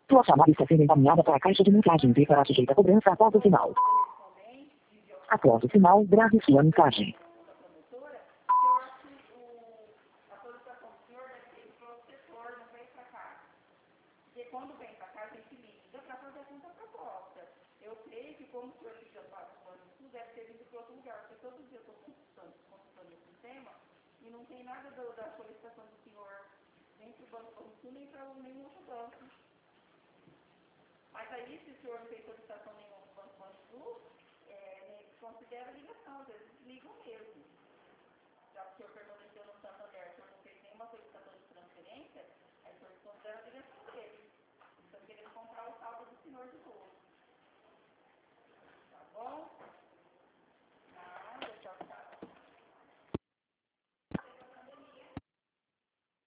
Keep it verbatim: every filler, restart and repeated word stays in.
Sua chamada está sendo encaminhada para a caixa de mensagens e será sujeita a cobrança após o sinal. Após o sinal, grave sua mensagem. Quando vem para cá, a gente liga para fazer a contraproposta. Eu creio que, como o senhor liga para o plano de estudo, deve ter vindo para outro lugar, porque todo dia eu estou consultando, consultando esse tema e não tem nada do, da solicitação do senhor nem para o Banco do Sul, nem para nenhum outro banco. Mas aí, se o senhor não fez solicitação nenhuma para o Banco do Sul, é, considera a ligação, às vezes.